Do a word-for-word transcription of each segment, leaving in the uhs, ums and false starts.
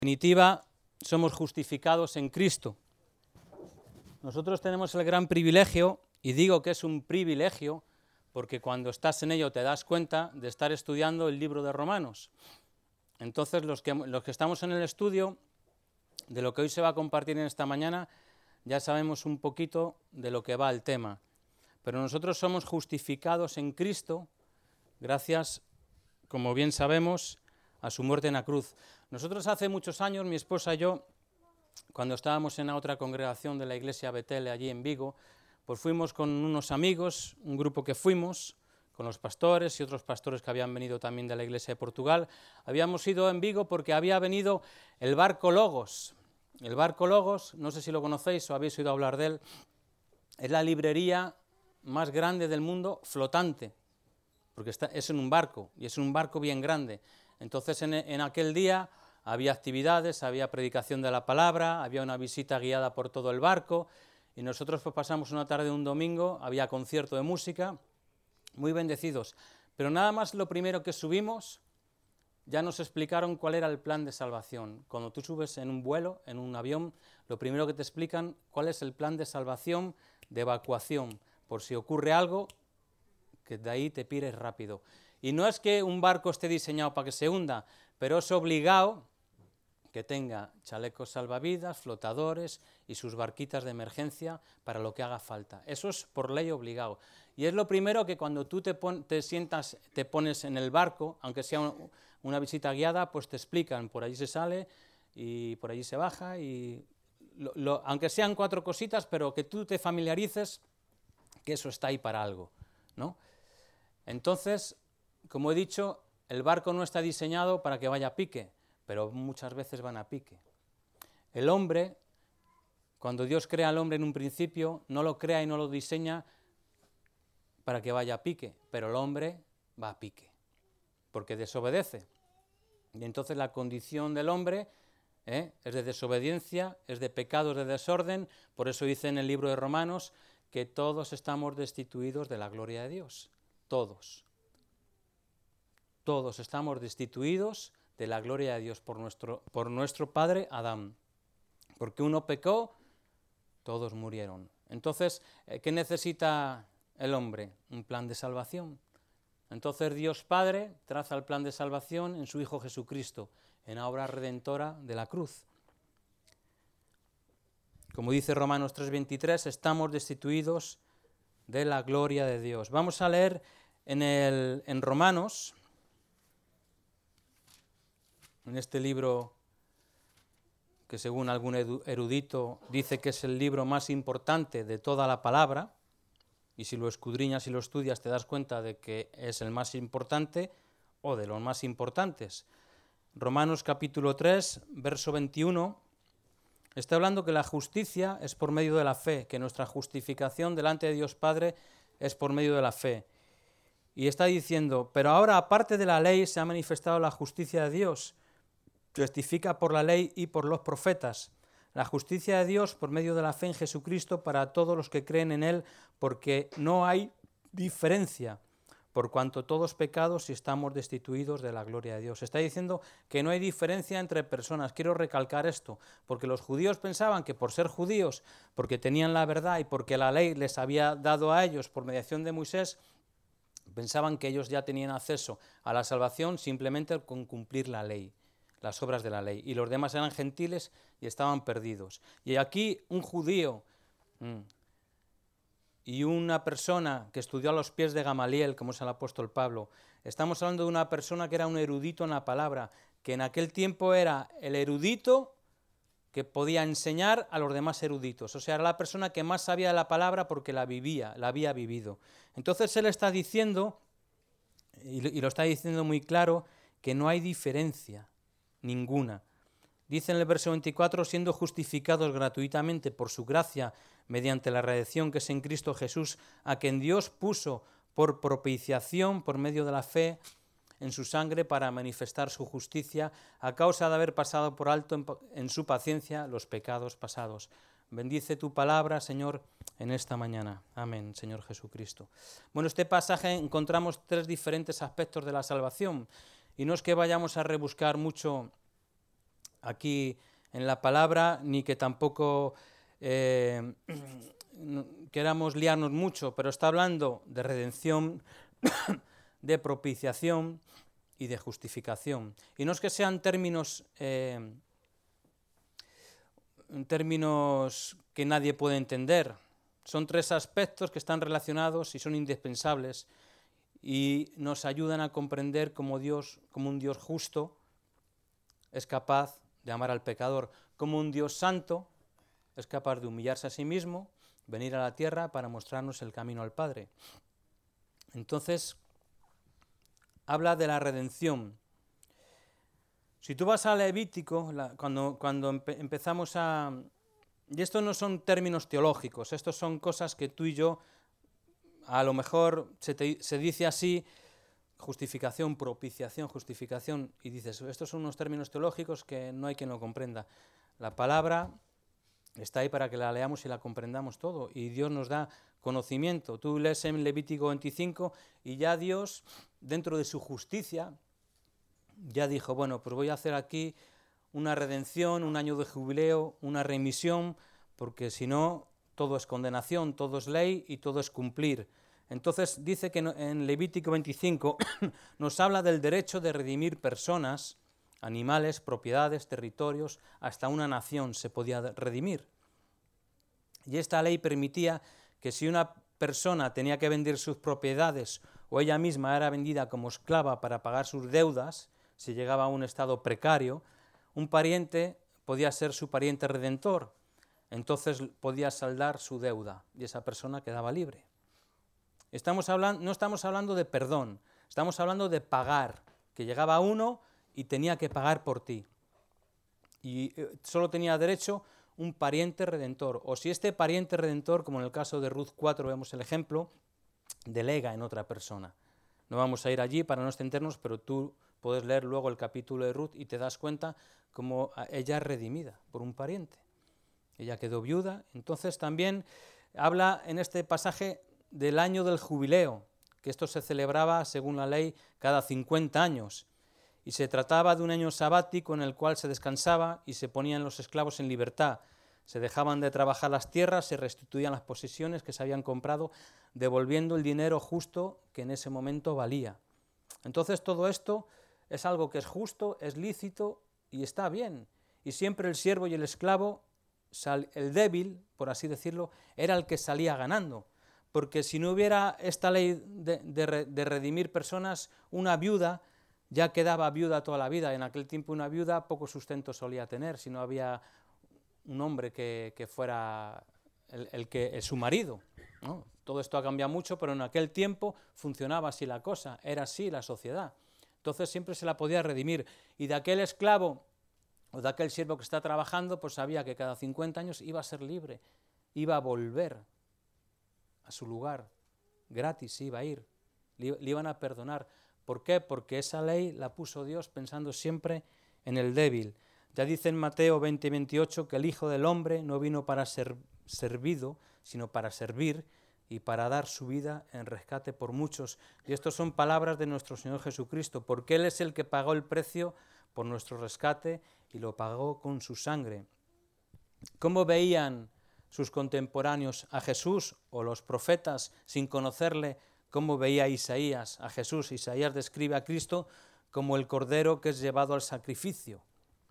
En definitiva, somos justificados en Cristo. Nosotros tenemos el gran privilegio, y digo que es un privilegio, porque cuando estás en ello te das cuenta de estar estudiando el libro de Romanos. Entonces, los que, los que estamos en el estudio de lo que hoy se va a compartir en esta mañana, ya sabemos un poquito de lo que va el tema. Pero nosotros somos justificados en Cristo, gracias, como bien sabemos, a su muerte en la cruz. Nosotros hace muchos años, mi esposa y yo, cuando estábamos en la otra congregación de la iglesia Betel, allí en Vigo, pues fuimos con unos amigos, un grupo que fuimos, con los pastores y otros pastores que habían venido también de la iglesia de Portugal. Habíamos ido en Vigo porque había venido el barco Logos. El barco Logos, no sé si lo conocéis o habéis oído hablar de él, es la librería más grande del mundo flotante, porque está, es en un barco, y es un barco bien grande. Entonces en, en aquel día había actividades, había predicación de la palabra, había una visita guiada por todo el barco, y nosotros pues pasamos una tarde un domingo, había concierto de música, muy bendecidos. Pero nada más lo primero que subimos, ya nos explicaron cuál era el plan de salvación. Cuando tú subes en un vuelo, en un avión, lo primero que te explican cuál es el plan de salvación, de evacuación, por si ocurre algo, que de ahí te pires rápido. Y no es que un barco esté diseñado para que se hunda, pero es obligado que tenga chalecos salvavidas, flotadores y sus barquitas de emergencia para lo que haga falta. Eso es por ley obligado. Y es lo primero que cuando tú te, pon, te sientas, te pones en el barco, aunque sea un, una visita guiada, pues te explican, por allí se sale y por allí se baja, y lo, lo, aunque sean cuatro cositas, pero que tú te familiarices que eso está ahí para algo, ¿no? Entonces, como he dicho, el barco no está diseñado para que vaya a pique, pero muchas veces van a pique. El hombre, cuando Dios crea al hombre en un principio, no lo crea y no lo diseña para que vaya a pique, pero el hombre va a pique, porque desobedece. Y entonces la condición del hombre ¿eh? es de desobediencia, es de pecado, es de desorden. Por eso dice en el libro de Romanos que todos estamos destituidos de la gloria de Dios. Todos. Todos estamos destituidos de la gloria de Dios por nuestro, por nuestro padre Adán. Porque uno pecó, todos murieron. Entonces, ¿qué necesita el hombre? Un plan de salvación. Entonces Dios Padre traza el plan de salvación en su Hijo Jesucristo, en la obra redentora de la cruz. Como dice Romanos tres veintitrés, estamos destituidos de la gloria de Dios. Vamos a leer en, el, en Romanos, en este libro que según algún erudito dice que es el libro más importante de toda la palabra, y si lo escudriñas y lo estudias te das cuenta de que es el más importante o de los más importantes. Romanos capítulo tres, verso veintiuno, está hablando que la justicia es por medio de la fe, que nuestra justificación delante de Dios Padre es por medio de la fe. Y está diciendo, pero ahora aparte de la ley se ha manifestado la justicia de Dios, testifica por la ley y por los profetas. La justicia de Dios por medio de la fe en Jesucristo para todos los que creen en Él, porque no hay diferencia, por cuanto todos pecados y estamos destituidos de la gloria de Dios. Está diciendo que no hay diferencia entre personas. Quiero recalcar esto, porque los judíos pensaban que por ser judíos, porque tenían la verdad y porque la ley les había dado a ellos por mediación de Moisés, pensaban que ellos ya tenían acceso a la salvación simplemente con cumplir la ley, las obras de la ley, y los demás eran gentiles y estaban perdidos. Y aquí un judío mmm, y una persona que estudió a los pies de Gamaliel, como es el apóstol Pablo, estamos hablando de una persona que era un erudito en la palabra, que en aquel tiempo era el erudito que podía enseñar a los demás eruditos, o sea, era la persona que más sabía de la palabra porque la vivía, la había vivido. Entonces él está diciendo, y lo está diciendo muy claro, que no hay diferencia ninguna. Dice en el verso veinticuatro, siendo justificados gratuitamente por su gracia mediante la redención que es en Cristo Jesús, a quien Dios puso por propiciación por medio de la fe en su sangre para manifestar su justicia a causa de haber pasado por alto en, en su paciencia los pecados pasados. Bendice tu palabra, Señor, en esta mañana. Amén, Señor Jesucristo. Bueno, este pasaje encontramos tres diferentes aspectos de la salvación y no es que vayamos a rebuscar mucho aquí en la palabra, ni que tampoco eh, queramos liarnos mucho, pero está hablando de redención, de propiciación y de justificación. Y no es que sean términos, eh, términos que nadie puede entender. Son tres aspectos que están relacionados y son indispensables y nos ayudan a comprender cómo Dios, como un Dios justo, es capaz de amar al pecador, como un Dios santo es capaz de humillarse a sí mismo, venir a la tierra para mostrarnos el camino al Padre. Entonces, habla de la redención. Si tú vas a Levítico, la, cuando, cuando empe, empezamos a... Y estos no son términos teológicos, estos son cosas que tú y yo, a lo mejor se, te, se dice así, justificación, propiciación, justificación, y dices, estos son unos términos teológicos que no hay quien lo comprenda. La palabra está ahí para que la leamos y la comprendamos todo, y Dios nos da conocimiento. Tú lees en Levítico veinticinco y ya Dios, dentro de su justicia, ya dijo, bueno, pues voy a hacer aquí una redención, un año de jubileo, una remisión, porque si no, todo es condenación, todo es ley y todo es cumplir. Entonces dice que en Levítico veinticinco nos habla del derecho de redimir personas, animales, propiedades, territorios, hasta una nación se podía redimir. Y esta ley permitía que si una persona tenía que vender sus propiedades o ella misma era vendida como esclava para pagar sus deudas, si llegaba a un estado precario, un pariente podía ser su pariente redentor, entonces podía saldar su deuda y esa persona quedaba libre. Estamos hablando, no estamos hablando de perdón, estamos hablando de pagar, que llegaba uno y tenía que pagar por ti. Y solo tenía derecho un pariente redentor, o si este pariente redentor, como en el caso de Ruth cuatro vemos el ejemplo, delega en otra persona. No vamos a ir allí para no extendernos, pero tú puedes leer luego el capítulo de Ruth y te das cuenta cómo ella es redimida por un pariente. Ella quedó viuda, entonces también habla en este pasaje del año del jubileo, que esto se celebraba, según la ley, cada cincuenta años, y se trataba de un año sabático en el cual se descansaba y se ponían los esclavos en libertad. Se dejaban de trabajar las tierras, se restituían las posesiones que se habían comprado, devolviendo el dinero justo que en ese momento valía. Entonces todo esto es algo que es justo, es lícito y está bien. Y siempre el siervo y el esclavo, el débil, por así decirlo, era el que salía ganando. Porque si no hubiera esta ley de, de, de redimir personas, una viuda ya quedaba viuda toda la vida. En aquel tiempo una viuda poco sustento solía tener, si no había un hombre que, que fuera el, el que, el, su marido, ¿no? Todo esto ha cambiado mucho, pero en aquel tiempo funcionaba así la cosa, era así la sociedad. Entonces siempre se la podía redimir. Y de aquel esclavo o de aquel siervo que está trabajando, pues sabía que cada cincuenta años iba a ser libre, iba a volver a su lugar, gratis iba a ir, le, le iban a perdonar. ¿Por qué? Porque esa ley la puso Dios pensando siempre en el débil. Ya dice en Mateo veinte veintiocho que el Hijo del Hombre no vino para ser servido, sino para servir y para dar su vida en rescate por muchos. Y estas son palabras de nuestro Señor Jesucristo, porque Él es el que pagó el precio por nuestro rescate y lo pagó con su sangre. ¿Cómo veían sus contemporáneos a Jesús o los profetas sin conocerle? ¿Cómo veía Isaías a Jesús? Isaías describe a Cristo como el cordero que es llevado al sacrificio.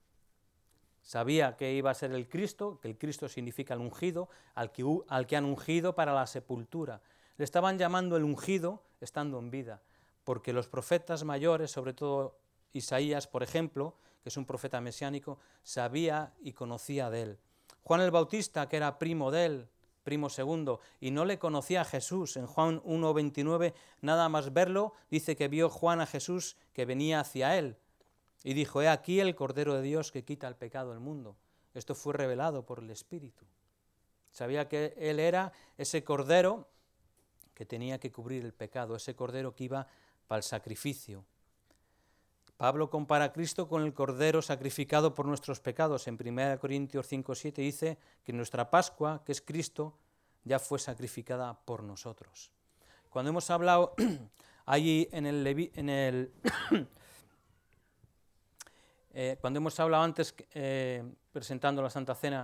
Sabía que iba a ser el Cristo, que el Cristo significa el ungido, al que, al que han ungido para la sepultura. Le estaban llamando el ungido estando en vida, porque los profetas mayores, sobre todo Isaías, por ejemplo, que es un profeta mesiánico, sabía y conocía de él. Juan el Bautista, que era primo de él, primo segundo, y no le conocía a Jesús. En Juan uno veintinueve, nada más verlo, dice que vio Juan a Jesús que venía hacia él. Y dijo, he aquí el Cordero de Dios que quita el pecado del mundo. Esto fue revelado por el Espíritu. Sabía que él era ese Cordero que tenía que cubrir el pecado, ese Cordero que iba para el sacrificio. Pablo compara a Cristo con el Cordero sacrificado por nuestros pecados. En primera Corintios cinco siete dice que nuestra Pascua, que es Cristo, ya fue sacrificada por nosotros. Cuando hemos hablado allí en el... en el Eh, cuando hemos hablado antes, eh, presentando la Santa Cena,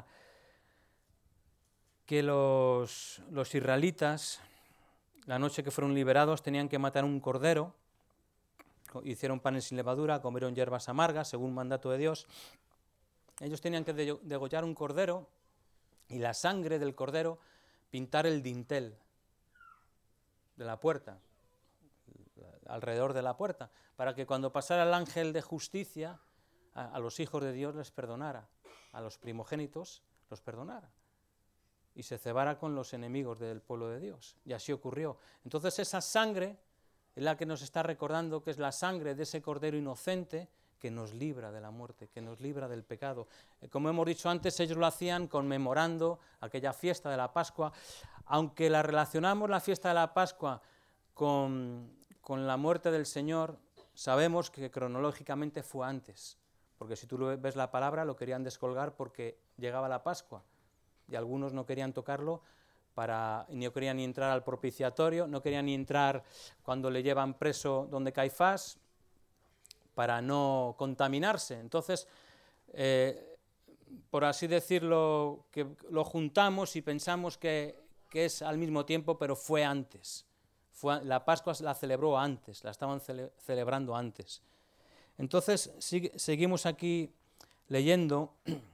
que los, los israelitas, la noche que fueron liberados, tenían que matar un cordero, hicieron panes sin levadura, comieron hierbas amargas, según mandato de Dios. Ellos tenían que degollar un cordero y la sangre del cordero pintar el dintel de la puerta, alrededor de la puerta, para que cuando pasara el ángel de justicia, a, a los hijos de Dios les perdonara, a los primogénitos los perdonara, y se cebara con los enemigos del pueblo de Dios. Y así ocurrió. Entonces esa sangre es la que nos está recordando que es la sangre de ese cordero inocente que nos libra de la muerte, que nos libra del pecado. Como hemos dicho antes, ellos lo hacían conmemorando aquella fiesta de la Pascua. Aunque la relacionamos, la fiesta de la Pascua, con, con la muerte del Señor, sabemos que cronológicamente fue antes, porque si tú ves la palabra, lo querían descolgar porque llegaba la Pascua, y algunos no querían tocarlo, para, no querían ni entrar al propiciatorio, no querían ni entrar cuando le llevan preso donde Caifás, para no contaminarse. Entonces, eh, por así decirlo, que lo juntamos y pensamos que, que es al mismo tiempo, pero fue antes. Fue, la Pascua la celebró antes, la estaban cele, celebrando antes. Entonces, sigue, seguimos aquí leyendo,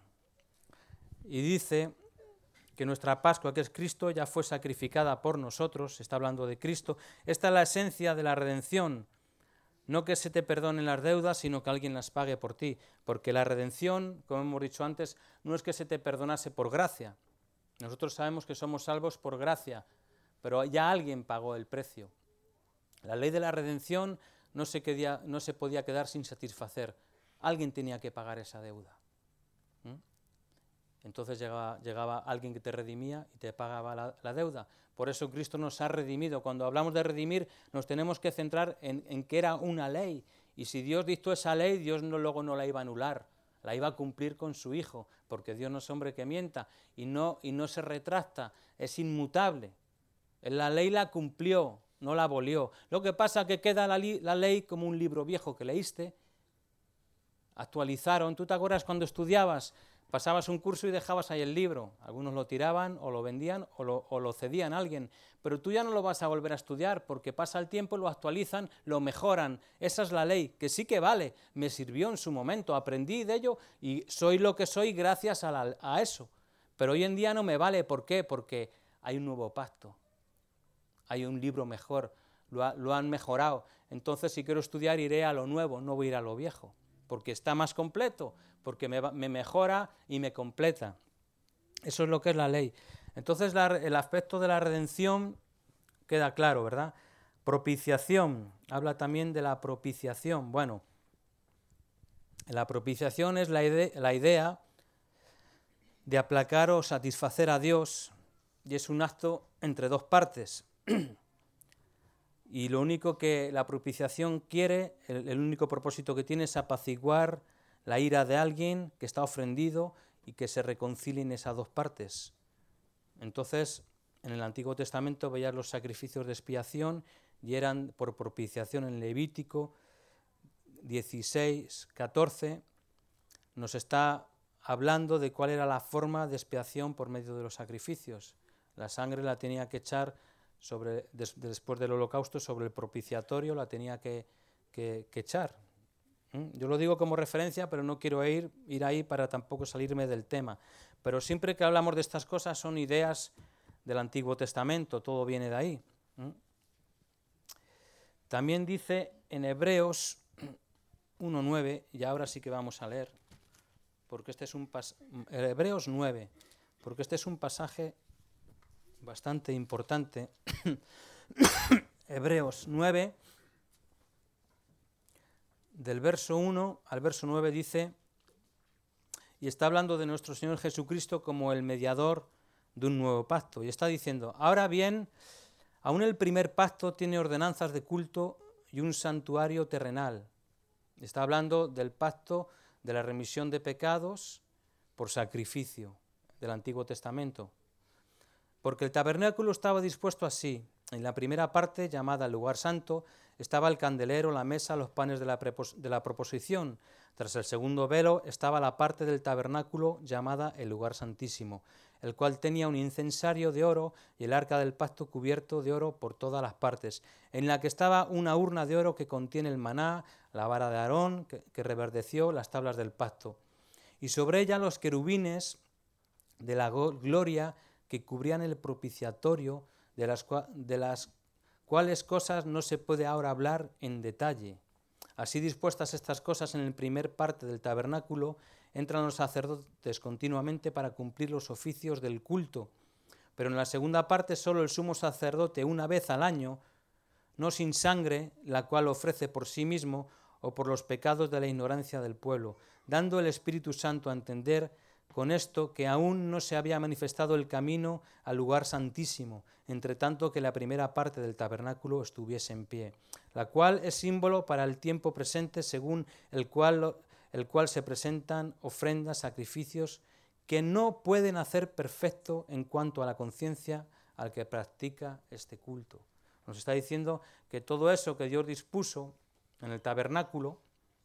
y dice que nuestra Pascua, que es Cristo, ya fue sacrificada por nosotros, se está hablando de Cristo. Esta es la esencia de la redención, no que se te perdonen las deudas, sino que alguien las pague por ti, porque la redención, como hemos dicho antes, no es que se te perdonase por gracia. Nosotros sabemos que somos salvos por gracia, pero ya alguien pagó el precio. La ley de la redención no se, quedía, no se podía quedar sin satisfacer, alguien tenía que pagar esa deuda. ¿Mm? Entonces llegaba, llegaba alguien que te redimía y te pagaba la, la deuda. Por eso Cristo nos ha redimido. Cuando hablamos de redimir, nos tenemos que centrar en, en que era una ley. Y si Dios dictó esa ley, Dios no, luego no la iba a anular, la iba a cumplir con su Hijo, porque Dios no es hombre que mienta y no, y no se retracta, es inmutable. La ley la cumplió, no la abolió. Lo que pasa es que queda la, li, la ley como un libro viejo que leíste, actualizaron. ¿Tú te acuerdas cuando estudiabas? Pasabas un curso y dejabas ahí el libro, algunos lo tiraban o lo vendían o lo, o lo cedían a alguien, pero tú ya no lo vas a volver a estudiar porque pasa el tiempo, lo actualizan, lo mejoran. Esa es la ley, que sí que vale, me sirvió en su momento, aprendí de ello y soy lo que soy gracias a, la, a eso, pero hoy en día no me vale. ¿Por qué? Porque hay un nuevo pacto, hay un libro mejor, lo, ha, lo han mejorado. Entonces si quiero estudiar iré a lo nuevo, no voy a ir a lo viejo, porque está más completo, porque me, me mejora y me completa. Eso es lo que es la ley. Entonces la, el aspecto de la redención queda claro, ¿verdad? Propiciación, habla también de la propiciación. Bueno, la propiciación es la, ide la idea de aplacar o satisfacer a Dios, y es un acto entre dos partes. Y lo único que la propiciación quiere, el, el único propósito que tiene es apaciguar la ira de alguien que está ofendido y que se reconcilien esas dos partes. Entonces, en el Antiguo Testamento veías los sacrificios de expiación y eran por propiciación. En Levítico dieciséis, catorce nos está hablando de cuál era la forma de expiación por medio de los sacrificios. La sangre la tenía que echar sobre, des, después del holocausto sobre el propiciatorio, la tenía que, que, que echar. Yo lo digo como referencia, pero no quiero ir, ir ahí para tampoco salirme del tema. Pero siempre que hablamos de estas cosas son ideas del Antiguo Testamento, todo viene de ahí. También dice en Hebreos uno nueve, y ahora sí que vamos a leer, porque este es un pas- Hebreos nueve, porque este es un pasaje bastante importante. Hebreos nueve, del verso uno al verso nueve dice, y está hablando de nuestro Señor Jesucristo como el mediador de un nuevo pacto, y está diciendo, ahora bien, aún el primer pacto tiene ordenanzas de culto y un santuario terrenal. Está hablando del pacto de la remisión de pecados por sacrificio del Antiguo Testamento. Porque el tabernáculo estaba dispuesto así. En la primera parte, llamada el lugar santo, estaba el candelero, la mesa, los panes de la, prepos- de la proposición. Tras el segundo velo estaba la parte del tabernáculo llamada el lugar santísimo, el cual tenía un incensario de oro y el arca del pacto cubierto de oro por todas las partes, en la que estaba una urna de oro que contiene el maná, la vara de Aarón, que, que reverdeció las tablas del pacto, y sobre ella los querubines de la gloria que cubrían el propiciatorio, de las, de las cuales cosas no se puede ahora hablar en detalle. Así dispuestas estas cosas en el primer parte del tabernáculo, entran los sacerdotes continuamente para cumplir los oficios del culto, pero en la segunda parte solo el sumo sacerdote una vez al año, no sin sangre, la cual ofrece por sí mismo o por los pecados de la ignorancia del pueblo, dando el Espíritu Santo a entender con esto que aún no se había manifestado el camino al lugar santísimo, entre tanto que la primera parte del tabernáculo estuviese en pie, la cual es símbolo para el tiempo presente, según el cual, el cual se presentan ofrendas, sacrificios, que no pueden hacer perfecto en cuanto a la conciencia al que practica este culto. Nos está diciendo que todo eso que Dios dispuso en el tabernáculo,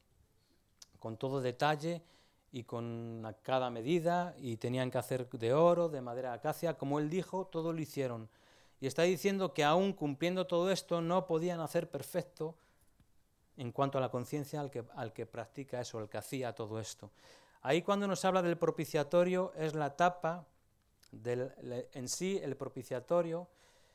con todo detalle y con cada medida, y tenían que hacer de oro, de madera de acacia, como él dijo, todo lo hicieron. Y está diciendo que aún cumpliendo todo esto no podían hacer perfecto en cuanto a la conciencia al que, al que practica eso, al que hacía todo esto. Ahí cuando nos habla del propiciatorio es la tapa, del, en sí el propiciatorio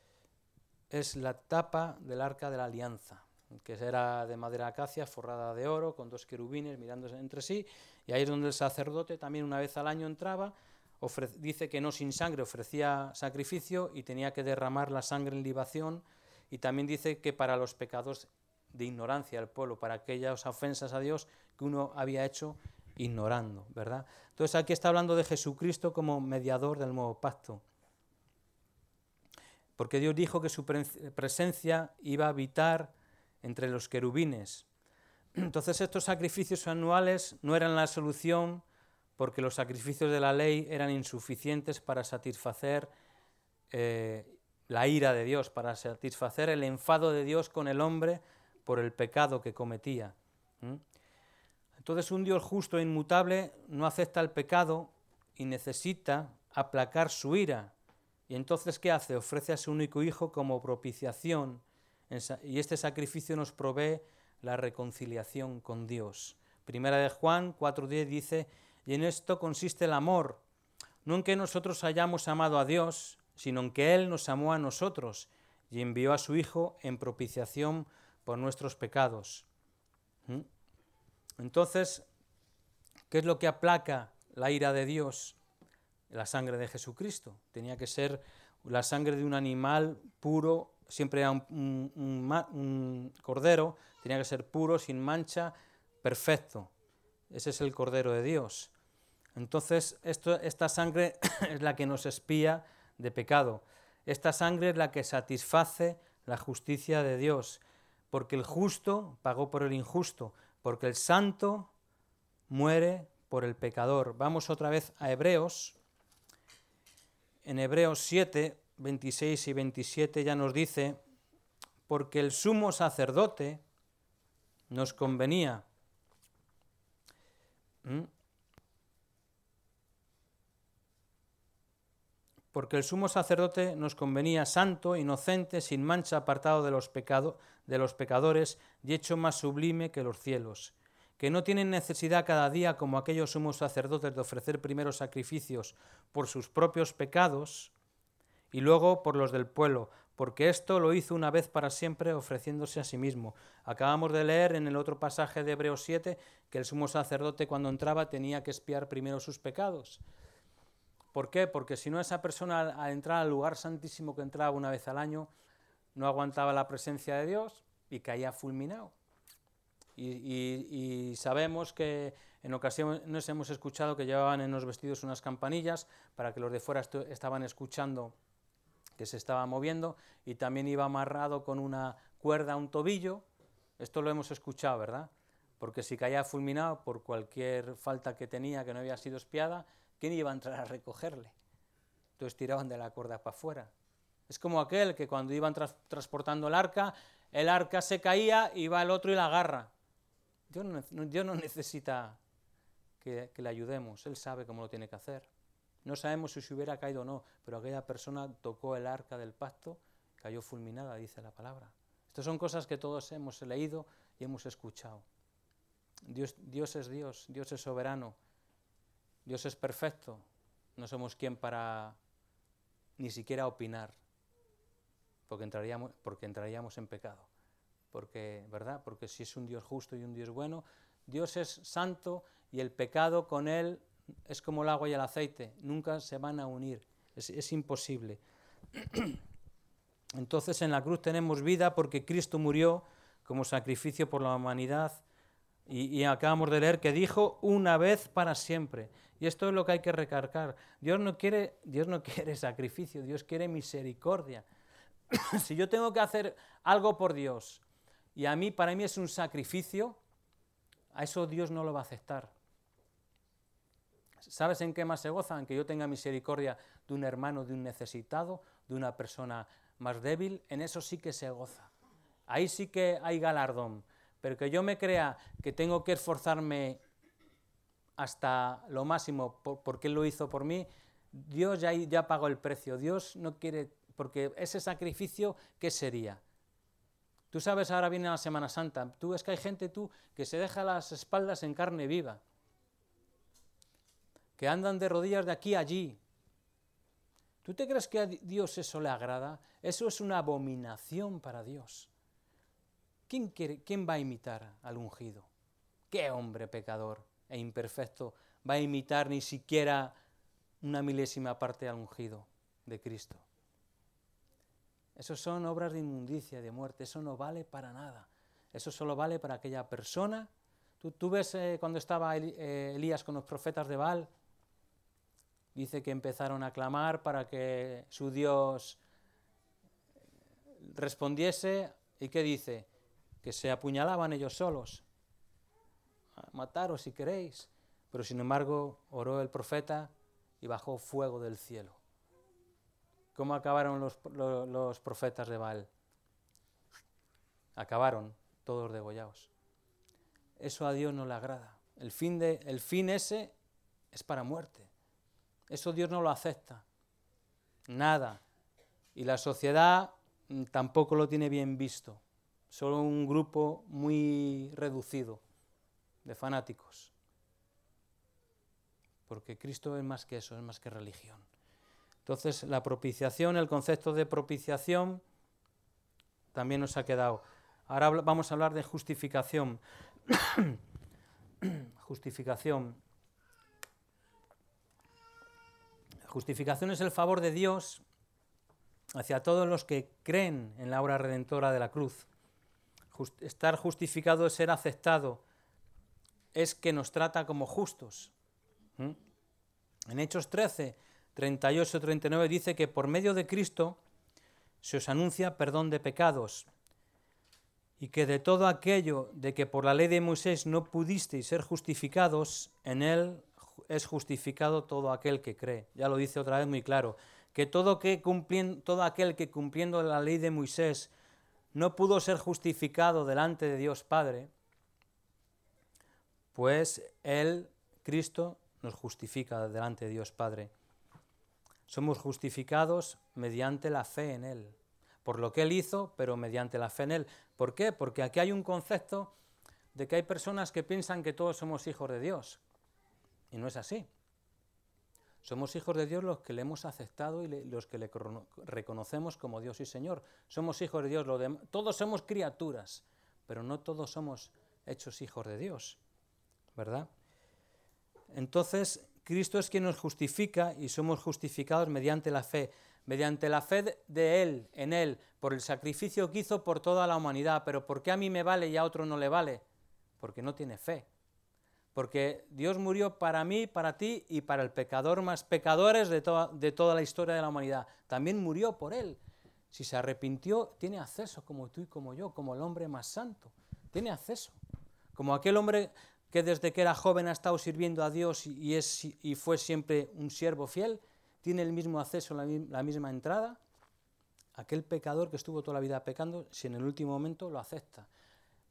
es la tapa del arca de la alianza, que era de madera acacia forrada de oro, con dos querubines mirándose entre sí, y ahí es donde el sacerdote también una vez al año entraba, ofrece, dice que no sin sangre ofrecía sacrificio y tenía que derramar la sangre en libación, y también dice que para los pecados de ignorancia del pueblo, para aquellas ofensas a Dios que uno había hecho ignorando, ¿verdad? Entonces aquí está hablando de Jesucristo como mediador del nuevo pacto, porque Dios dijo que su presencia iba a habitar entre los querubines. Entonces estos sacrificios anuales no eran la solución, porque los sacrificios de la ley eran insuficientes para satisfacer eh, la ira de Dios, para satisfacer el enfado de Dios con el hombre por el pecado que cometía. ¿Mm? Entonces un Dios justo e inmutable no acepta el pecado y necesita aplacar su ira. Y entonces, ¿qué hace? Ofrece a su único hijo como propiciación, y este sacrificio nos provee la reconciliación con Dios. Primera de Juan cuatro diez dice, y en esto consiste el amor, no en que nosotros hayamos amado a Dios, sino en que Él nos amó a nosotros y envió a su Hijo en propiciación por nuestros pecados. ¿Mm? Entonces, ¿qué es lo que aplaca la ira de Dios? La sangre de Jesucristo. Tenía que ser la sangre de un animal puro, siempre era un, un, un, un cordero, tenía que ser puro, sin mancha, perfecto. Ese es el Cordero de Dios. Entonces, esto, esta sangre es la que nos expía de pecado. Esta sangre es la que satisface la justicia de Dios, porque el justo pagó por el injusto, porque el santo muere por el pecador. Vamos otra vez a Hebreos. En Hebreos siete, veintiséis y veintisiete ya nos dice, porque el sumo sacerdote nos convenía. ¿Mm? Porque el sumo sacerdote nos convenía santo, inocente, sin mancha, apartado de los, pecado, de los pecadores y hecho más sublime que los cielos, que no tienen necesidad cada día como aquellos sumos sacerdotes de ofrecer primero sacrificios por sus propios pecados y luego por los del pueblo, porque esto lo hizo una vez para siempre ofreciéndose a sí mismo. Acabamos de leer en el otro pasaje de Hebreos siete que el sumo sacerdote cuando entraba tenía que expiar primero sus pecados. ¿Por qué? Porque si no, esa persona al, al entrar al lugar santísimo que entraba una vez al año no aguantaba la presencia de Dios y caía fulminado. Y, y, y sabemos que en ocasiones hemos escuchado que llevaban en los vestidos unas campanillas para que los de fuera estu- estaban escuchando que se estaba moviendo, y también iba amarrado con una cuerda a un tobillo. Esto lo hemos escuchado, ¿verdad? Porque si caía fulminado por cualquier falta que tenía que no había sido espiada, ¿quién iba a entrar a recogerle? Entonces tiraban de la cuerda para afuera. Es como aquel que cuando iban tras- transportando el arca, el arca se caía y va el otro y la agarra. Dios no, Dios no necesita que, que le ayudemos, Él sabe cómo lo tiene que hacer. No sabemos si se hubiera caído o no, pero aquella persona tocó el arca del pacto, cayó fulminada, dice la palabra. Estas son cosas que todos hemos leído y hemos escuchado. Dios, Dios es Dios, Dios es soberano, Dios es perfecto. No somos quien para ni siquiera opinar, porque entraríamos, porque entraríamos en pecado. Porque, ¿verdad? Porque si es un Dios justo y un Dios bueno, Dios es santo y el pecado con Él es como el agua y el aceite, nunca se van a unir, es, es imposible. Entonces en la cruz tenemos vida porque Cristo murió como sacrificio por la humanidad y, y acabamos de leer que dijo una vez para siempre. Y esto es lo que hay que recargar. Dios no quiere, Dios no quiere sacrificio, Dios quiere misericordia. Si yo tengo que hacer algo por Dios y a mí, para mí es un sacrificio, a eso Dios no lo va a aceptar. ¿Sabes en qué más se goza? En que yo tenga misericordia de un hermano, de un necesitado, de una persona más débil, en eso sí que se goza. Ahí sí que hay galardón, pero que yo me crea que tengo que esforzarme hasta lo máximo por, porque Él lo hizo por mí, Dios ya, ya pagó el precio. Dios no quiere, porque ese sacrificio, ¿qué sería? Tú sabes, ahora viene la Semana Santa, tú ves que hay gente tú que se deja las espaldas en carne viva, que andan de rodillas de aquí a allí. ¿Tú te crees que a Dios eso le agrada? Eso es una abominación para Dios. ¿Quién, quiere, quién va a imitar al ungido? ¿Qué hombre pecador e imperfecto va a imitar ni siquiera una milésima parte al ungido de Cristo? Eso son obras de inmundicia, de muerte, eso no vale para nada. Eso solo vale para aquella persona. Tú, tú ves eh, cuando estaba Elías con los profetas de Baal, dice que empezaron a clamar para que su Dios respondiese, ¿y qué dice? Que se apuñalaban ellos solos. Mataros si queréis. Pero sin embargo oró el profeta y bajó fuego del cielo. ¿Cómo acabaron los, los, los profetas de Baal? Acabaron todos degollados. Eso a Dios no le agrada. El fin, de, el fin ese es para muerte. Eso Dios no lo acepta. Nada. Y la sociedad tampoco lo tiene bien visto. Solo un grupo muy reducido de fanáticos. Porque Cristo es más que eso, es más que religión. Entonces, la propiciación, el concepto de propiciación también nos ha quedado. Ahora vamos a hablar de justificación. Justificación. Justificación es el favor de Dios hacia todos los que creen en la obra redentora de la cruz. Just, estar justificado es ser aceptado, es que nos trata como justos. ¿Mm? En Hechos trece, treinta y ocho, treinta y nueve dice que por medio de Cristo se os anuncia perdón de pecados y que de todo aquello de que por la ley de Moisés no pudisteis ser justificados, en él es justificado todo aquel que cree. Ya lo dice otra vez muy claro, que todo, que cumpliendo, todo aquel que cumpliendo la ley de Moisés no pudo ser justificado delante de Dios Padre, pues él, Cristo, nos justifica delante de Dios Padre. Somos justificados mediante la fe en Él, por lo que Él hizo, pero mediante la fe en Él. ¿Por qué? Porque aquí hay un concepto de que hay personas que piensan que todos somos hijos de Dios, y no es así. Somos hijos de Dios los que le hemos aceptado y le, los que le reconocemos como Dios y Señor. Somos hijos de Dios, lo de, todos somos criaturas, pero no todos somos hechos hijos de Dios, ¿verdad? Entonces, Cristo es quien nos justifica y somos justificados mediante la fe, mediante la fe de Él, en Él, por el sacrificio que hizo por toda la humanidad. Pero ¿por qué a mí me vale y a otro no le vale? Porque no tiene fe. Porque Dios murió para mí, para ti y para el pecador más pecadores de toda, de toda la historia de la humanidad. También murió por Él. Si se arrepintió, tiene acceso como tú y como yo, como el hombre más santo. Tiene acceso. Como aquel hombre que desde que era joven ha estado sirviendo a Dios y, es, y fue siempre un siervo fiel, tiene el mismo acceso, la, la misma entrada. Aquel pecador que estuvo toda la vida pecando, si en el último momento lo acepta.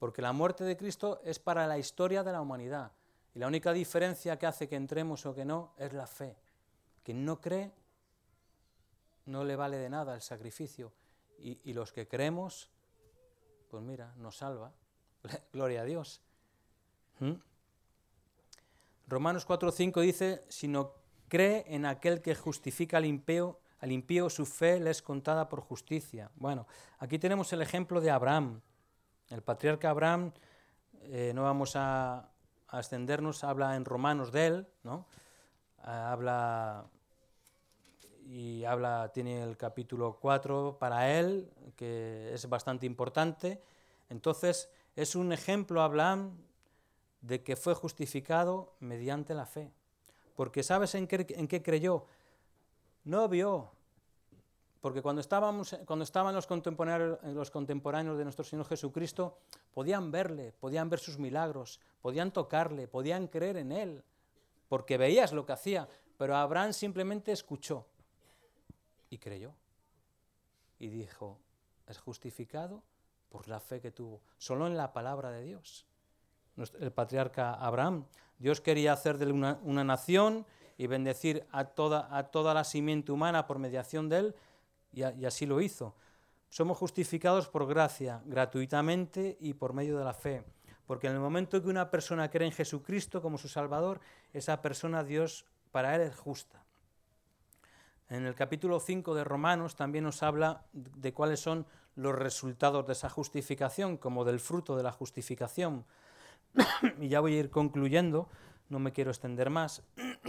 porque la muerte de Cristo es para la historia de la humanidad. Y la única diferencia que hace que entremos o que no es la fe. Quien no cree no le vale de nada el sacrificio. Y, y los que creemos, pues mira, nos salva. Gloria a Dios. ¿Mm? Romanos cuatro cinco dice, sino cree en aquel que justifica al impío, al impío su fe le es contada por justicia. Bueno, aquí tenemos el ejemplo de Abraham. El patriarca Abraham, eh, no vamos a, a extendernos, habla en Romanos de él, ¿no? Uh, habla y habla, tiene el capítulo cuatro para él, que es bastante importante. Entonces, es un ejemplo, Abraham, de que fue justificado mediante la fe. Porque ¿sabes en qué, en qué creyó? No vio. Porque cuando, estábamos, cuando estaban los contemporáneos, los contemporáneos de nuestro Señor Jesucristo, podían verle, podían ver sus milagros, podían tocarle, podían creer en él, porque veías lo que hacía, pero Abraham simplemente escuchó y creyó. Y dijo, es justificado por la fe que tuvo, solo en la palabra de Dios. El patriarca Abraham, Dios quería hacer de él una, una nación y bendecir a toda, a toda la simiente humana por mediación de él, y, a, y así lo hizo. Somos justificados por gracia, gratuitamente y por medio de la fe, porque en el momento que una persona cree en Jesucristo como su Salvador, esa persona, Dios, para él es justa. En el capítulo cinco de Romanos también nos habla de cuáles son los resultados de esa justificación, como del fruto de la justificación. Y ya voy a ir concluyendo, no me quiero extender más.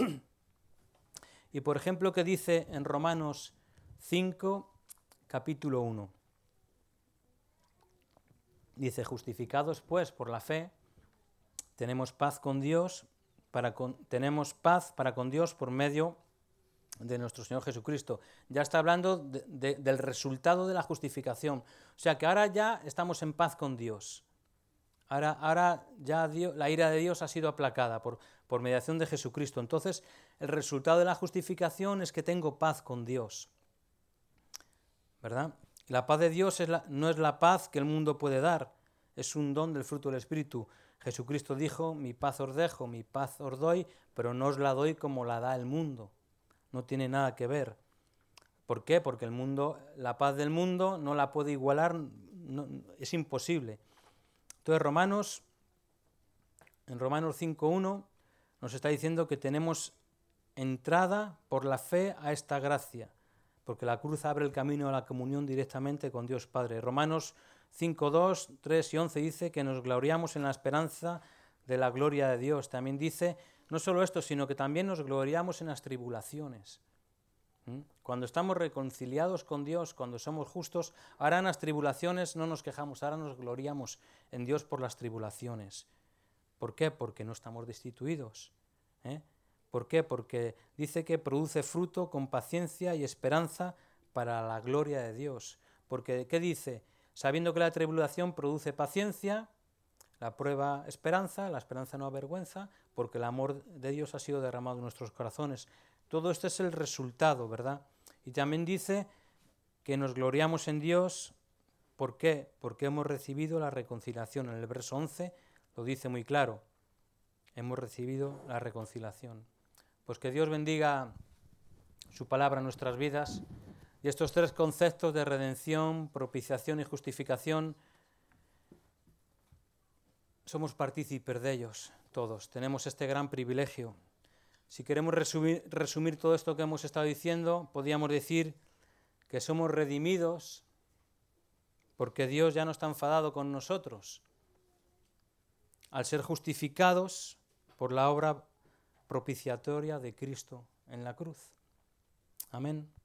Y por ejemplo, ¿qué dice en Romanos cinco, capítulo uno? Dice, justificados pues por la fe, tenemos paz con Dios, para con, tenemos paz para con Dios por medio de nuestro Señor Jesucristo. Ya está hablando de, de, del resultado de la justificación. O sea que ahora ya estamos en paz con Dios. Ahora, ahora ya Dios, la ira de Dios ha sido aplacada por, por mediación de Jesucristo. Entonces, el resultado de la justificación es que tengo paz con Dios. ¿Verdad? La paz de Dios es la, no es la paz que el mundo puede dar, es un don del fruto del Espíritu. Jesucristo dijo, mi paz os dejo, mi paz os doy, pero no os la doy como la da el mundo. No tiene nada que ver. ¿Por qué? Porque el mundo, la paz del mundo no la puede igualar, no, es imposible. Entonces Romanos, en Romanos cinco uno nos está diciendo que tenemos entrada por la fe a esta gracia, porque la cruz abre el camino a la comunión directamente con Dios Padre. Romanos cinco dos, tres y once dice que nos gloriamos en la esperanza de la gloria de Dios. También dice, no solo esto, sino que también nos gloriamos en las tribulaciones. ¿Mm? Cuando estamos reconciliados con Dios, cuando somos justos, ahora en las tribulaciones no nos quejamos, ahora nos gloriamos en Dios por las tribulaciones. ¿Por qué? Porque no estamos destituidos. ¿Eh? ¿Por qué? Porque dice que produce fruto con paciencia y esperanza para la gloria de Dios. Porque, ¿qué dice? Sabiendo que la tribulación produce paciencia, la prueba esperanza, la esperanza no avergüenza, porque el amor de Dios ha sido derramado en nuestros corazones. Todo esto es el resultado, ¿verdad? Y también dice que nos gloriamos en Dios, ¿por qué? Porque hemos recibido la reconciliación. En el verso once lo dice muy claro, hemos recibido la reconciliación. Pues que Dios bendiga su palabra en nuestras vidas y estos tres conceptos de redención, propiciación y justificación, somos partícipes de ellos todos, tenemos este gran privilegio. Si queremos resumir, resumir todo esto que hemos estado diciendo, podríamos decir que somos redimidos porque Dios ya no está enfadado con nosotros, al ser justificados por la obra propiciatoria de Cristo en la cruz. Amén.